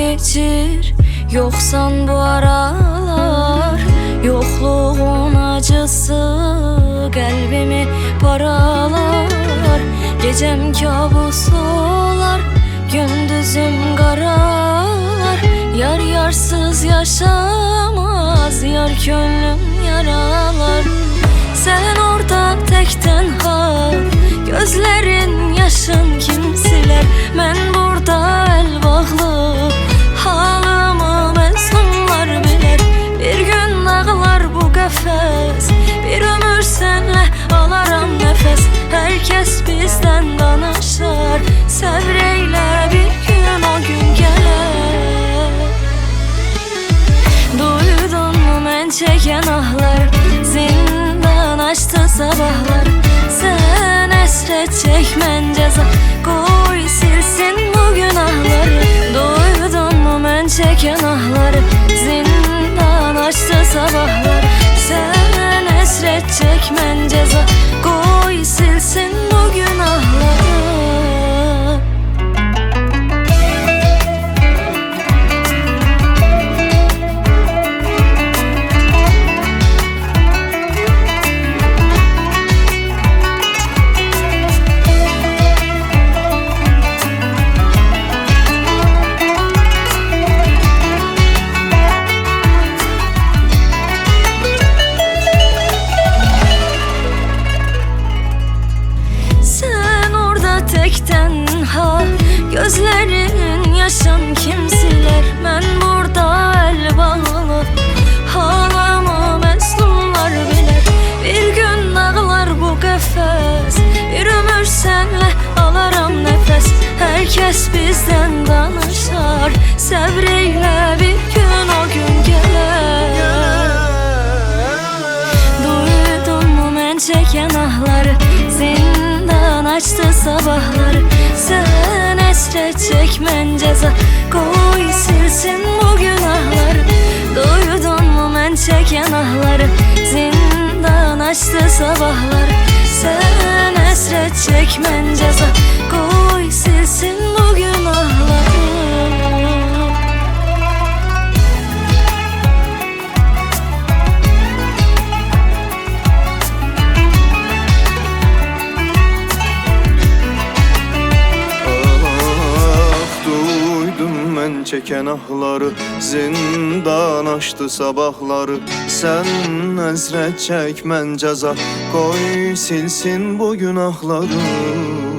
içir? Yoksan bu aralar, yokluğun acısı kalbimi paralar. Gecem kabus olar, gündüzüm karalar. Yar yarsız yaşamaz, yar gönlüm yaralar. Sen orada tek tenha, gözlerin yaşın kim siler? Ben burada el bağlı, halımı mezunlar bilir. Bir gün dağlar bu qəfəs, bir ömür senle alaram nefes. Herkes bizden danışar, səbreyle bir gün o gün gelir. Duydun mu mən çeken ahlar, zindan açtı sabahlar. Sen esret çek mən ceza, koy silsin bu günahları. Duydun mu mən çeken ahları, zindan açtı sabahlar. Sen esret çek mən ceza, koy silsin bu günahları. Tek tenha, gözlerin yaşın kim siler? Ben burada el bağlı, halamı məzlumlar bilir. Bir gün dağlar bu qəfəs, bir ömür senle alaram nefes. Herkes bizden danışar, səbreyle bir gün o gün gelir. Duydun mu mən çeken ahları, zindan açtı sabahları. Sen esret çek mən ceza, koy silsin bu günahları. Duydun mu mən çeken ahları, zindan açtı sabahları. Sen esret çek mən ceza, koy silsin bu günahları. Çeken ahları, zindan açtı sabahları. Sen ezret çek mən ceza, koy silsin bu günahları.